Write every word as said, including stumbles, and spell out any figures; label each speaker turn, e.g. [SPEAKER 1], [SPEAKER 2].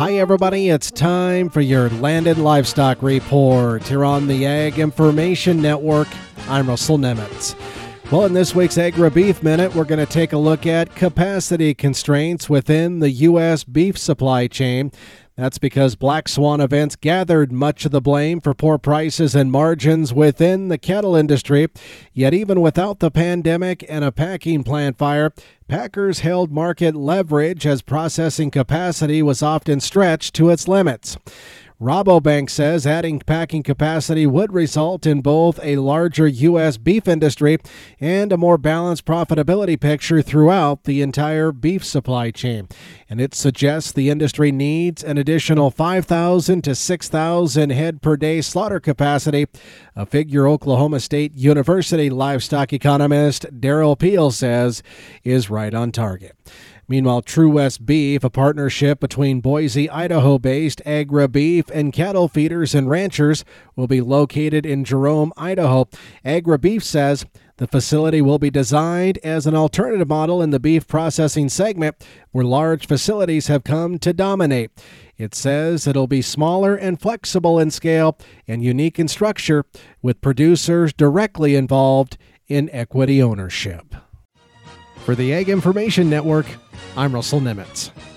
[SPEAKER 1] Hi, everybody. It's time for your Land and Livestock Report here on the Ag Information Network. I'm Russell Nemitz. Well, in this week's Agri-Beef Minute, we're going to take a look at capacity constraints within the U S beef supply chain. That's because black swan events gathered much of the blame for poor prices and margins within the cattle industry. Yet even without the pandemic and a packing plant fire, packers held market leverage as processing capacity was often stretched to its limits. Rabobank says adding packing capacity would result in both a larger U S beef industry and a more balanced profitability picture throughout the entire beef supply chain. And it suggests the industry needs an additional five thousand to six thousand head per day slaughter capacity, a figure Oklahoma State University livestock economist Daryl Peel says is right on target. Meanwhile, True West Beef, a partnership between Boise, Idaho-based Agri-Beef and cattle feeders and ranchers, will be located in Jerome, Idaho. Agri-Beef says the facility will be designed as an alternative model in the beef processing segment where large facilities have come to dominate. It says it'll be smaller and flexible in scale and unique in structure, with producers directly involved in equity ownership. For the Ag Information Network, I'm Russell Nemitz.